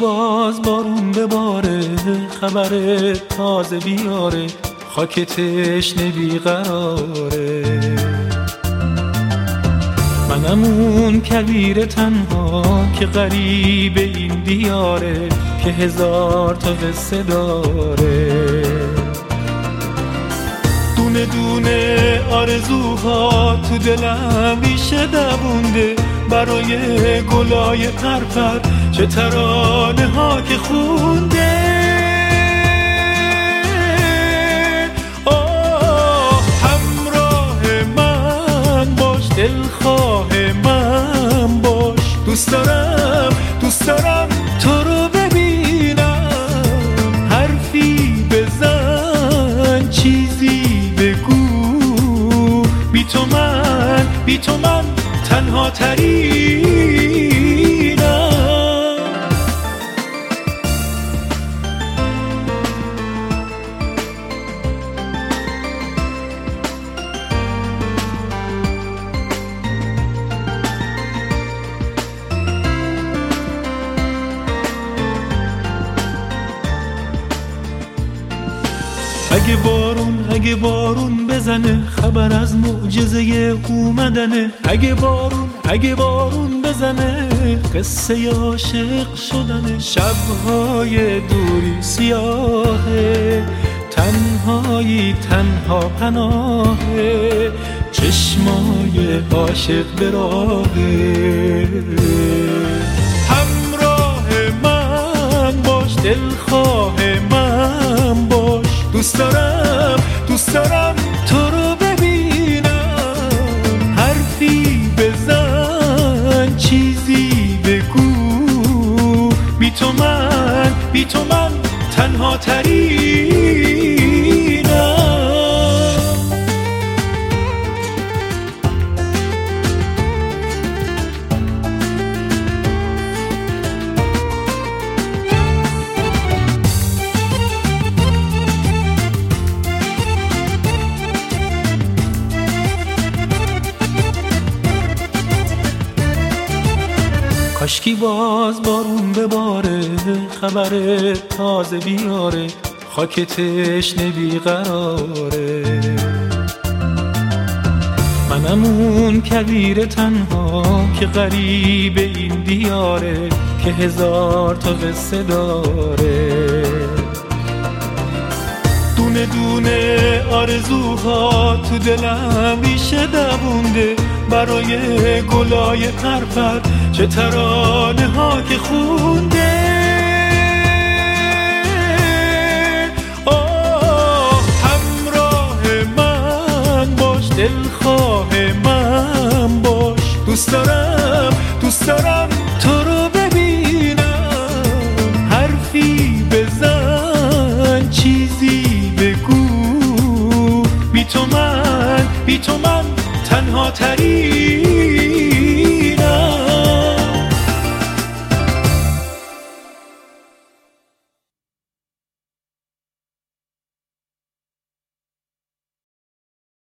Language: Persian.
باز بارون بباره، خبر تازه بیاره، خاک تشنه بیقراره. منم اون کویر تنها که غریب این دیاره، که هزار تا قصه داره. دونه دونه آرزوها تو دلم ریشه دوونده، برای گلای پرپر چه ترانه ها که خونده. همراه من باش، دلخواه من باش، دوست دارم تو رو ببینم. حرفی بزن، چیزی بگو، بی تو من تنها ترینم. اگه بارون بزنه، خبر از معجزه اومدنه. اگه بارون بزنه، قصه عاشق شدنه. شبهای دوری سیاهه، تنهایی تنها پناهه، چشمای عاشق به راهه. همراه من باش، دلخواه من باش، دوست دارم تو رو ببینم. حرفی بزن، چیزی بگو، بی تو من تنها ترینم. کاشکی باز بارون بباره، خبر تازه بیاره، خاک تشنه بیقراره. منم اون کویر تنها که غریب این دیاره، که هزار تا قصه داره. دونه دونه آرزوها تو دلم ریشه دوونده، برای گلای پرپر چه ترانه ها که خونده. همراه من باش، دلخواه من باش، دوست دارم تو رو ببینم. حرفی بزن، چیزی بگو، بی تو من تنها ترینم.